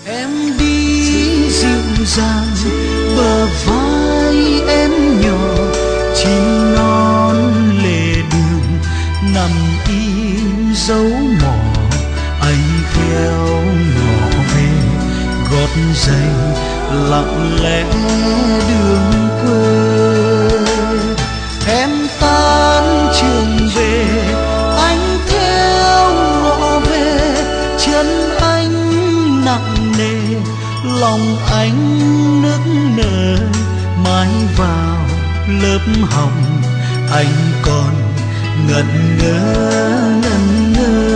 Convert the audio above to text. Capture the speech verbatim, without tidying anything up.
Em đi dịu dàng, bờ vai em nhỏ, chim non lề đường nằm im dấu mỏ. Anh khéo ngỏ về gót giày lặng lẽ đường quê. Em tan trường về, anh theo ngõ về, chân anh nặng nề, lòng anh nức nở. Mãi vào lớp học anh còn ngẩn ngơ ngẩn ngơ.